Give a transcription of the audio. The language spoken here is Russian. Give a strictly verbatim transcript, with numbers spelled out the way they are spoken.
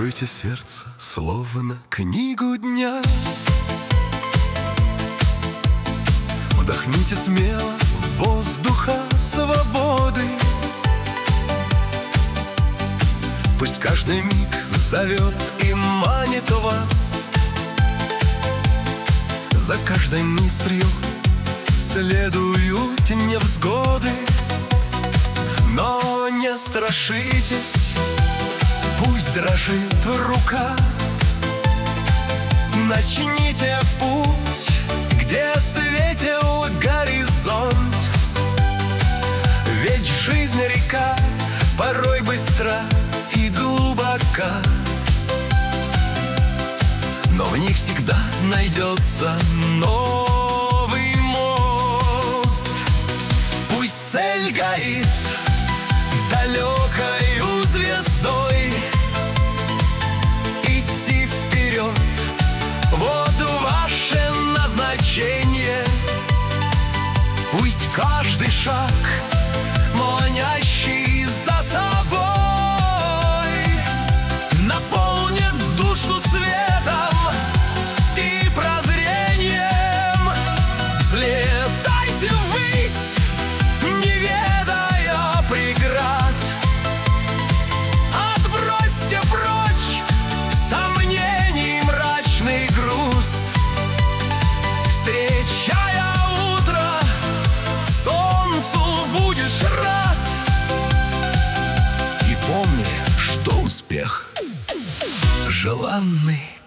Откройте сердце, словно книгу дня. Вдохните смело воздуха свободы. Пусть каждый миг зовет и манит вас. За каждой мыслью следуют невзгоды. Но не страшитесь, пусть дрожит рука. Начните путь, где светил горизонт. Ведь жизнь река порой быстра и глубока, но в них всегда найдется новый мост. Пусть цель горит далекою звездой, идти вперед — вот ваше назначение. Пусть каждый шаг, манящий за собой, наполнит душу светом и прозрением. Взлетайте ввысь, не ведая преград. Отбросьте прочь сомнений мрачный груз. Встречая утро, солнцу будешь рад. И помни, что успех желанный.